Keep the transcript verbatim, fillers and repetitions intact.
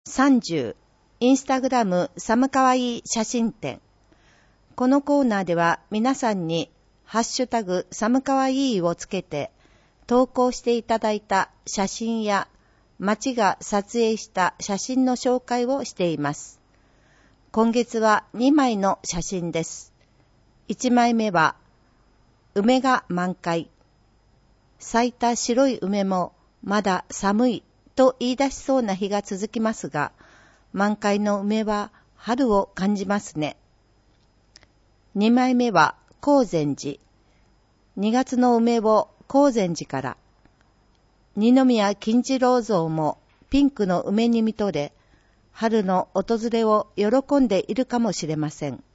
さんじゅう、インスタグラム寒かわいい写真展。このコーナーでは皆さんにハッシュタグ寒かわいいをつけて投稿していただいた写真や町が撮影した写真の紹介をしています。今月はにまいの写真です。いちまいめは梅が満開。咲いた白い梅もまだ寒いと言い出しそうな日が続きますが、満開の梅は春を感じますね。にまいめは高禅寺。にがつの梅を高禅寺から。二宮金次郎像もピンクの梅に見とれ、春の訪れを喜んでいるかもしれません。